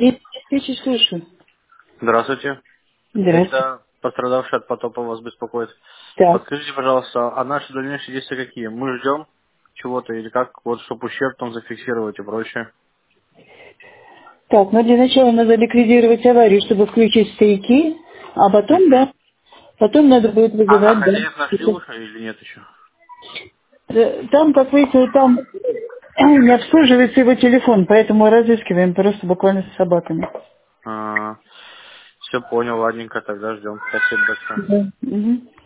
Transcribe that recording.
Свечи, слушаю. Здравствуйте. Здравствуйте. Это пострадавший от потопа вас беспокоит. Так. Подскажите, пожалуйста, а наши дальнейшие действия какие? Мы ждем чего-то или как? Вот, чтобы ущерб там зафиксировать и прочее. Так, ну для начала надо ликвидировать аварию, чтобы включить стояки, а потом, Мгм. да, потом надо будет А вызывать, хозяев нашли да. уже или нет еще? Там, как выяснилось, там не обслуживается его телефон, поэтому разыскиваем просто буквально с собаками. Все понял, ладненько, тогда ждем. Спасибо большое. Да. Мгм.